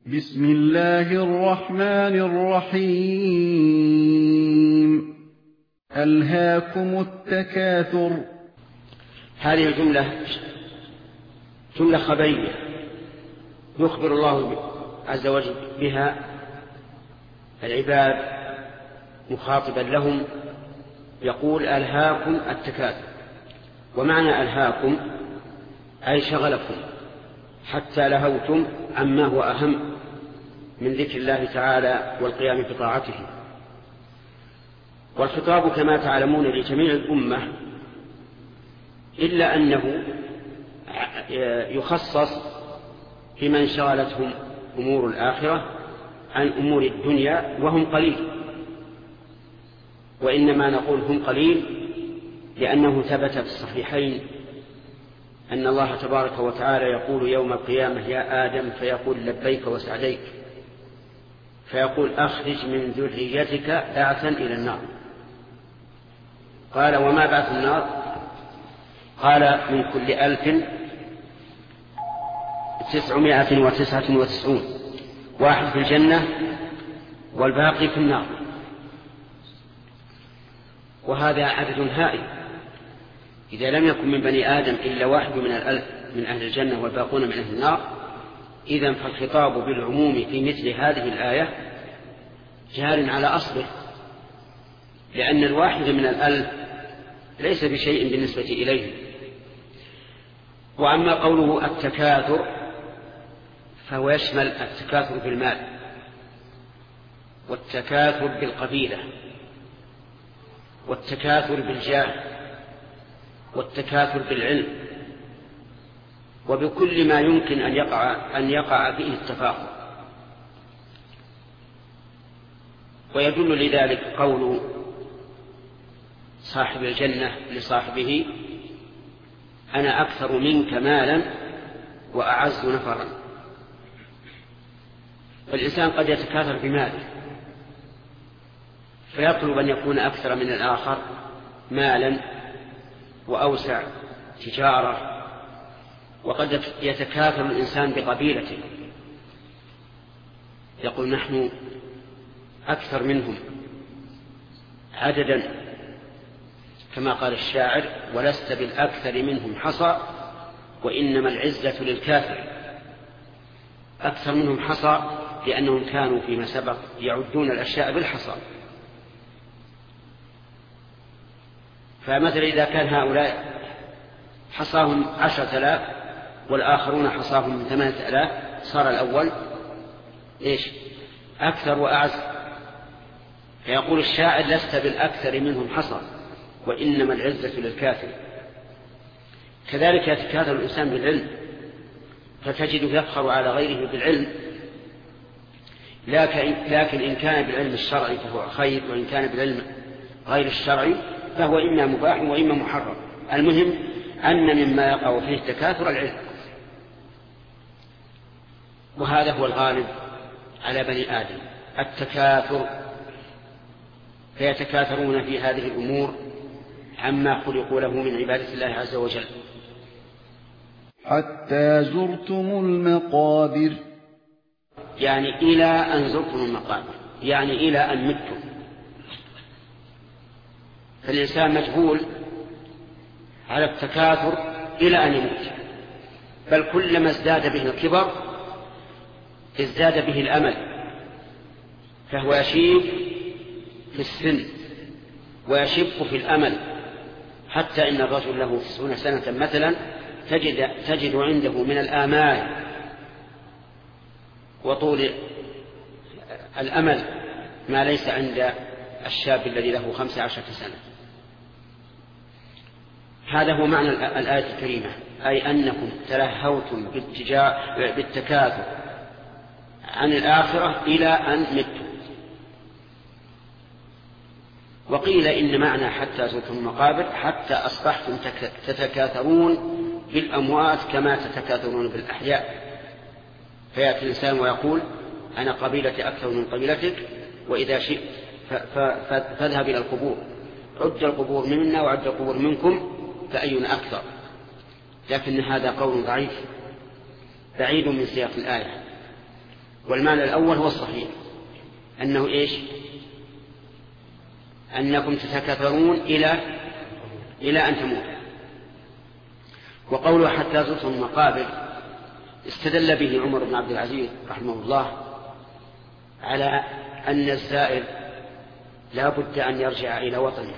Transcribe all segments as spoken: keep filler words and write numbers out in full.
بسم الله الرحمن الرحيم. ألهاكم التكاثر. هذه الجملة جملة خبرية يخبر الله عز وجل بها العباد مخاطبا لهم، يقول ألهاكم التكاثر. ومعنى ألهاكم أي شغلكم حتى لهوتم عما هو أهم من ذكر الله تعالى والقيام بطاعته. والخطاب كما تعلمون لجميع الأمة، إلا أنه يخصص بمن شغلتهم أمور الآخرة عن أمور الدنيا وهم قليل. وإنما نقول هم قليل لأنه ثبت في الصحيحين أن الله تبارك وتعالى يقول يوم القيامة يا آدم، فيقول لبيك وسعديك، فيقول أخرج من ذريتك بعثا إلى النار. قال وما بعث النار؟ قال من كل ألف تسعمائة وتسعة وتسعون، واحد في الجنة والباقي في النار. وهذا عدد هائل. إذا لم يكن من بني آدم إلا واحد من الألف من أهل الجنة والباقون من أهل النار، إذن فالخطاب بالعموم في مثل هذه الآية جار على أصله، لأن الواحد من الألف ليس بشيء بالنسبة إليه. وأما قوله التكاثر فهو يشمل التكاثر بالمال، والتكاثر بالقبيلة، والتكاثر بالجاه، والتكاثر بالعلم، وبكل ما يمكن أن يقع أن يقع فيه التفاخر. ويدل لذلك قول صاحب الجنة لصاحبه أنا أكثر منك مالا وأعز نفرا. فالإنسان قد يتكاثر بماله فيطلب أن يكون أكثر من الآخر مالا وأوسع تجارة. وقد يتكاثر الإنسان بقبيلته، يقول نحن أكثر منهم عددا، كما قال الشاعر ولست بالأكثر منهم حصى وإنما العزة للكافر. أكثر منهم حصى لأنهم كانوا فيما سبق يعدون الأشياء بالحصى. فمثلا إذا كان هؤلاء حصاهم عشرة آلاف والآخرون حصاهم من ثمانية آلاف، صار الأول إيش؟ أكثر وأعز. فيقول الشاعر لست بالأكثر منهم حصى وإنما العزة للكافر. كذلك يتكاثر الإنسان بالعلم، فتجده يفخر على غيره بالعلم، لكن إن كان بالعلم الشرعي فهو خير، وإن كان بالعلم غير الشرعي فهو إما مباح وإما محرم. المهم أن مما يقع فيه التكاثر العلم، وهذا هو الغالب على بني آدم التكاثر، فيتكاثرون في هذه الأمور عما خلقوا له من عبادة الله عز وجل. حتى زرتم المقابر، يعني إلى أن زرتم المقابر، يعني إلى أن متم. فالإنسان مجبول على التكاثر إلى أن يموت، بل كلما ازداد به الكبر ازداد به الأمل، فهو يشيب في السن ويشب في الأمل، حتى إن الرجل له تسعون سنة مثلا تجد, تجد عنده من الآمال وطول الأمل ما ليس عند الشاب الذي له خمس عشرة سنة. هذا هو معنى الآية الكريمة، أي أنكم تلهوتم بالتكاثر عن الآخرة إلى أن متم. وقيل إن معنى حتى زرتم المقابر حتى أصبحتم تتكاثرون بالأموات كما تتكاثرون بالأحياء. فيأتي الإنسان ويقول أنا قبيلتي أكثر من قبيلتك، وإذا شئت فاذهب إلى القبور، عد القبور منا وعد القبور منكم فأينا أكثر. لكن هذا قول ضعيف بعيد من سياق الآية. والمعنى الأول هو الصحيح، أنه إيش؟ أنكم تتكاثرون إلى إلى أن تموتوا. وقوله حتى زرتم المقابر استدل به عمر بن عبد العزيز رحمه الله على أن الزائر لا بد أن يرجع إلى وطنه،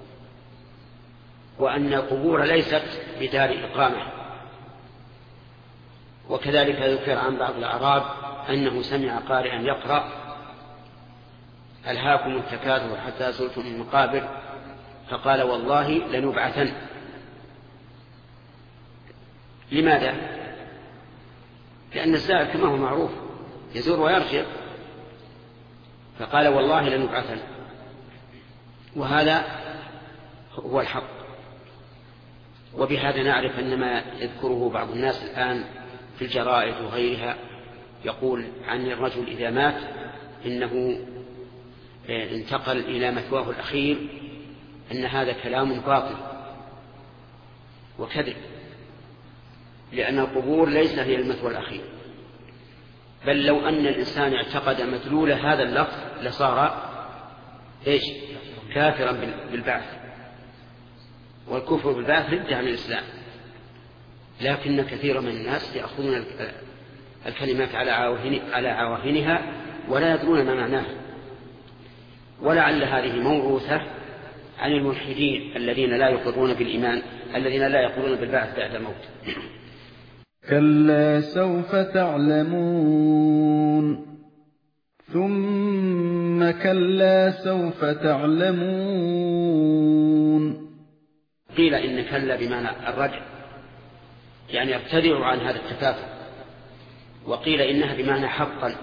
وأن القبور ليست بدار إقامة. وكذلك ذكر عن بعض الأعراب أنه سمع قارئا يقرأ ألهاكم التكاثر حتى زرتم المقابر فقال والله لنبعثن. لماذا؟ لأن الزائر كما هو معروف يزور ويرجع، فقال والله لنبعثن، وهذا هو الحق. وبهذا نعرف أن ما يذكره بعض الناس الآن في الجرائد وغيرها يقول عن الرجل إذا مات إنه انتقل إلى مثواه الأخير، أن هذا كلام باطل وكذب، لأن القبور ليس هي المثوى الأخير، بل لو أن الإنسان اعتقد مدلول هذا اللفظ لصار إيش؟ كافرا بالبعث، والكفر بالبعث ردة عن الإسلام. لكن كثير من الناس يأخذون الكلمات على عواهنها ولا يدرون ما معناها، ولعل هذه موروثة عن الملحدين الذين لا يقرون بالإيمان، الذين لا يقولون بالبعث بعد الموت. كلا سوف تعلمون ثم كلا سوف تعلمون. قيل إن كلا بمعنى الرجع، يعني ابتدعوا عن هذا التكاثر، وقيل إنها بمعنى حقا.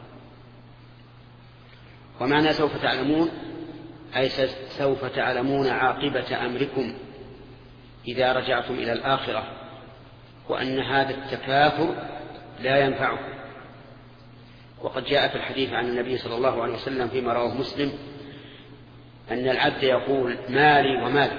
ومعنى سوف تعلمون أي سوف تعلمون عاقبة أمركم إذا رجعتم إلى الآخرة، وأن هذا التكاثر لا ينفعكم. وقد جاء في الحديث عن النبي صلى الله عليه وسلم فيما رواه مسلم أن العبد يقول مالي ومالي،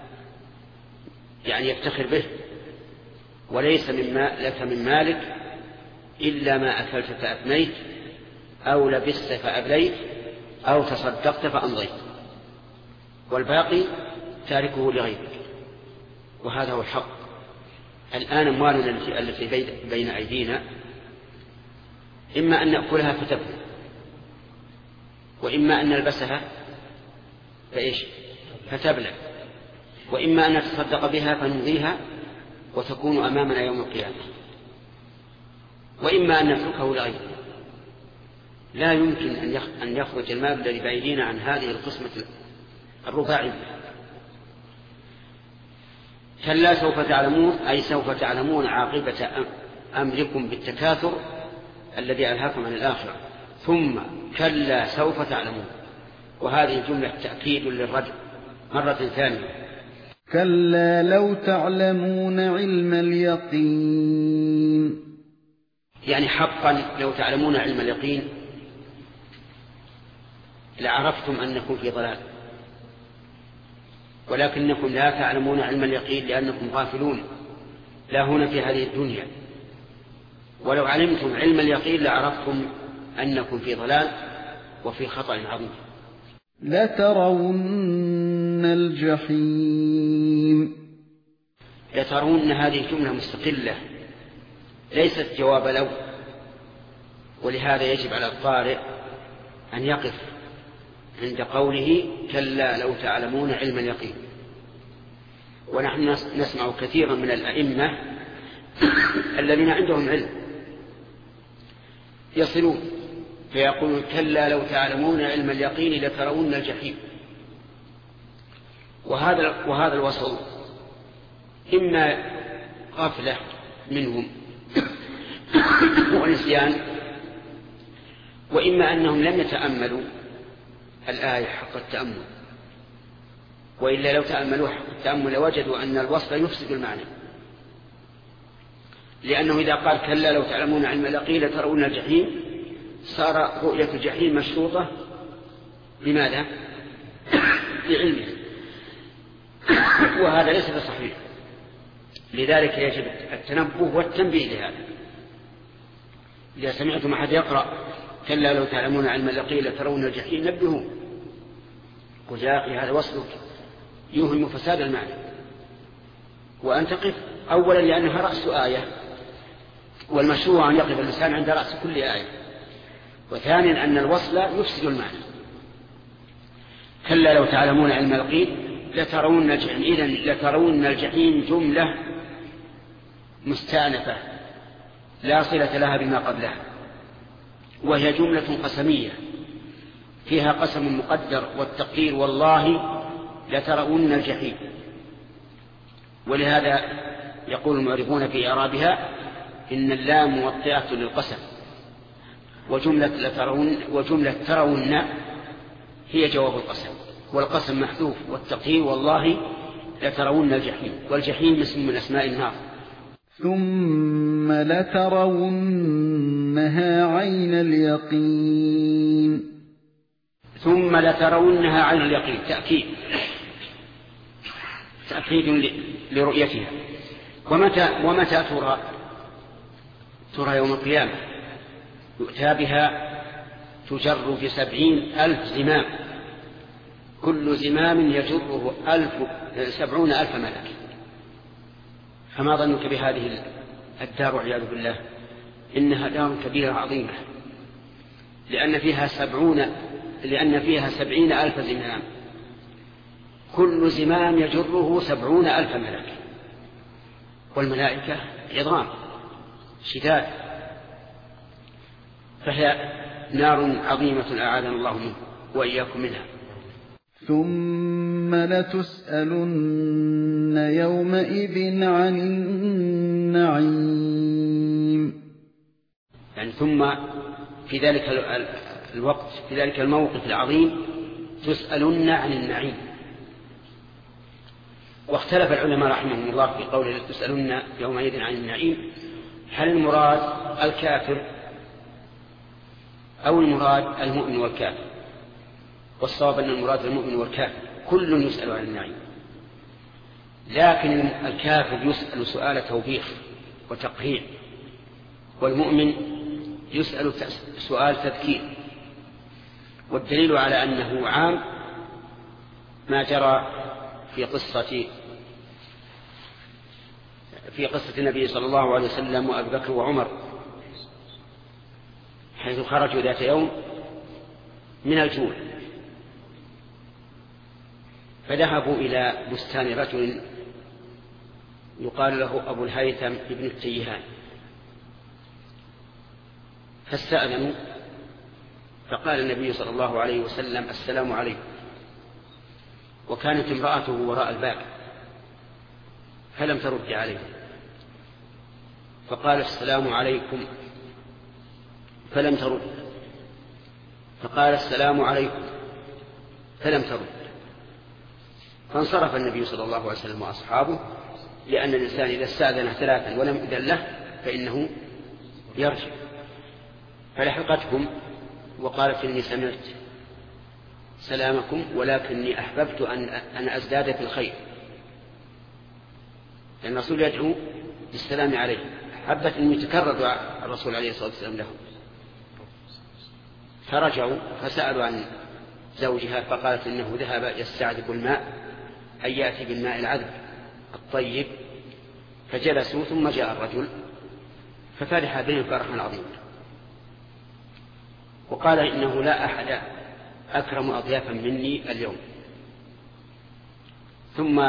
يعني يفتخر به، وليس مما لك من مالك إلا ما أكلت فأفنيت أو لبست فأبليت أو تصدقت فأمضيت، والباقي تاركه لغيرك. وهذا هو الحق. الآن أموالنا التي بين أيدينا إما أن نأكلها فتفنى، وإما أن نلبسها فإيش فتبلى، وإما أن نتصدق بها فنمضيها وتكون أمامنا يوم القيامة، وإما أن نتركه لغيره. لا يمكن أن يخرج المال الذي بأيدينا عن هذه القسمة الرباعية. كلا سوف تعلمون أي سوف تعلمون عاقبة أمركم بالتكاثر الذي ألهاكم عن الآخرة، ثم كلا سوف تعلمون، وهذه جملة تأكيد للرجل مرة ثانية. كلا لو تعلمون علم اليقين، يعني حقا لو تعلمون علم اليقين لعرفتم أنكم في ضلال، ولكنكم لا تعلمون علم اليقين لأنكم غافلون لا هنا في هذه الدنيا. ولو علمتم علم اليقين لعرفتم أنكم في ضلال وفي خطأ عظيم. لترون الجحيم. لترون هذه جملة مستقلة ليست جواب لو، ولهذا يجب على القارئ أن يقف عند قوله كلا لو تعلمون علم اليقين. ونحن نسمع كثيرا من الأئمة الذين عندهم علم يصلون فيقولون كلا لو تعلمون علم اليقين لترون الجحيم. وهذا وهذا الوصل إما غفلة منهم ونسيان، وإما أنهم لم يتأملوا الآية حق التأمل، وإلا لو تأملوا حق التأمل لوجدوا أن الوصل يفسد المعنى، لأنه إذا قال كلا لو تعلمون علم اليقين لترون الجحيم صار رؤية الجحيم مشروطة بماذا؟ بعلمه، وهذا ليس بصحيح. لذلك يجب التنبه والتنبيه لهذا. إذا سمعتم أحد يقرأ كلا لو تعلمون علم اليقين لترون الجحيم نبهوا. قل يا أخي هذا وصلك يوهم فساد المعنى. وأن تقف أولا لأنها رأس آية، والمشروع أن يقف الإنسان عند رأس كل آية. وثانيا أن الوصل يفسد المعنى. كلا لو تعلمون علم اليقين لترون الجحيم. إذن لترون الجحيم جملة مستأنفة لا صلة لها بما قبلها، وهي جملة قسمية فيها قسم مقدر والتقدير والله لترون الجحيم. ولهذا يقول المعرفون في إعرابها إن اللام موطئة للقسم، وجملة لترون وجملة ترون هي جواب القسم، والقسم محذوف، والتقدير والله لترون الجحيم. والجحيم اسم من أسماء النار. ثم لترونها عين اليقين. ثم لترونها عين اليقين تأكيد تأكيد لرؤيتها. ومتى ومتى ترى؟ ترى يوم القيامة، يؤتى بها تجر في سبعين ألف زمام، كل زمام يجره ألف سبعون ألف ملك. فما ظنك بهذه الدار والعياذ بالله؟ إنها دار كبيرة عظيمة، لأن فيها سبعون لأن فيها سبعين ألف زمام، كل زمام يجره سبعون ألف ملك، والملائكة عظام شداد. فهي نار عظيمة أعاذنا الله منه وإياكم منها. ثم لتسألن يومئذ عن النعيم. يعني ثم في ذلك الوقت، في ذلك الموقف العظيم، تسألن عن النعيم. واختلف العلماء رحمهم الله في قوله تسألن يومئذ عن النعيم، هل المراد الكافر أو المراد المؤمن والكافر؟ والصواب أن المراد المؤمن والكافر، كل يسأل عن النعيم. لكن الكافر يسأل سؤال توبيخ وتقهير، والمؤمن يسأل سؤال تذكير. والدليل على أنه عام ما جرى في قصة في قصة النبي صلى الله عليه وسلم وأبي بكر وعمر، حيث خرجوا ذات يوم من الجوع، فذهبوا إلى بستان رجل يقال له أبو الهيثم ابن التيهان، فاستأذنوا، فقال النبي صلى الله عليه وسلم السلام عليكم، وكانت امرأته وراء الباب فلم ترد عليه، فقال السلام عليكم فلم ترد، فقال السلام عليكم فلم ترد، فانصرف النبي صلى الله عليه وسلم وأصحابه، لأن الإنسان إذا استأذن ثلاثا ولم يؤذن له فإنه يرجع. فلحقتهم وقالت إني سمعت سلامكم ولكني أحببت أن أن أزداد في الخير، لأن الرسول يدعو بالسلام عليه، حبت أن يتكرر دعاء الرسول عليه الصلاة والسلام له. فرجعوا فسألوا عن زوجها، فقالت إنه ذهب يستعذب الماء، أي يأتي بالماء العذب الطيب. فجلسوا، ثم جاء الرجل ففرح بهم فرحا عظيما، وقال إنه لا أحد أكرم أضيافا مني اليوم. ثم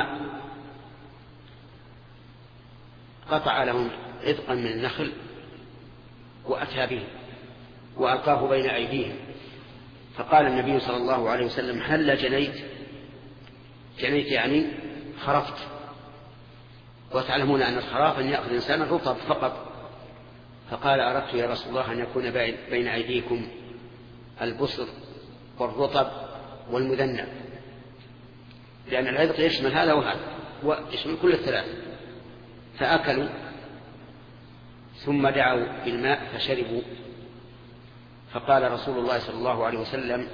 قطع لهم عذقا من النخل وأتى به وألقاه بين أيديهم، فقال النبي صلى الله عليه وسلم هل جنيت؟ جنيت يعني خرفت، وتعلمون أن الخراف أن يأخذ إنسان الرطب فقط. فقال أردت يا رسول الله أن يكون بين أيديكم البصر والرطب والمذنب، لأن العذق يشمل هذا وهذا ويشمل كل الثلاث. فأكلوا ثم دعوا بالماء فشربوا، فقال رسول الله صلى الله عليه وسلم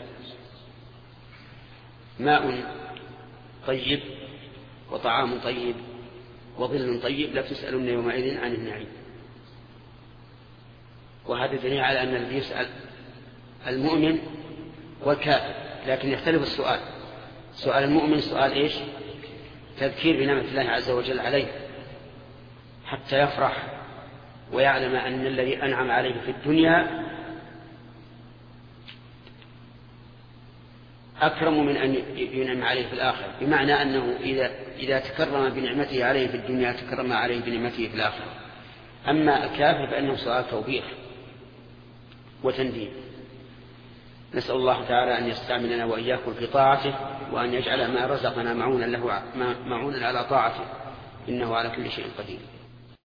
ماء طيب وطعام طيب وظل طيب لا تسألون يومئذ عن النعيم. وهذا دليل على أن الذي يسأل المؤمن والكافر، لكن يختلف السؤال. سؤال المؤمن سؤال إيش؟ تذكير بنعمة الله عز وجل عليه حتى يفرح ويعلم أن الذي أنعم عليه في الدنيا أكرم من أن ينعم عليه في الآخرة، بمعنى أنه إذا, إذا تكرم بنعمته عليه في الدنيا تكرم عليه بنعمته في الآخرة. أما الكافر فإنه سؤال توبيخ وتنديد. نسأل الله تعالى أن يستعملنا وإياكم في طاعته، وأن يجعل ما رزقنا معونا له معونا على طاعته، إنه على كل شيء قدير.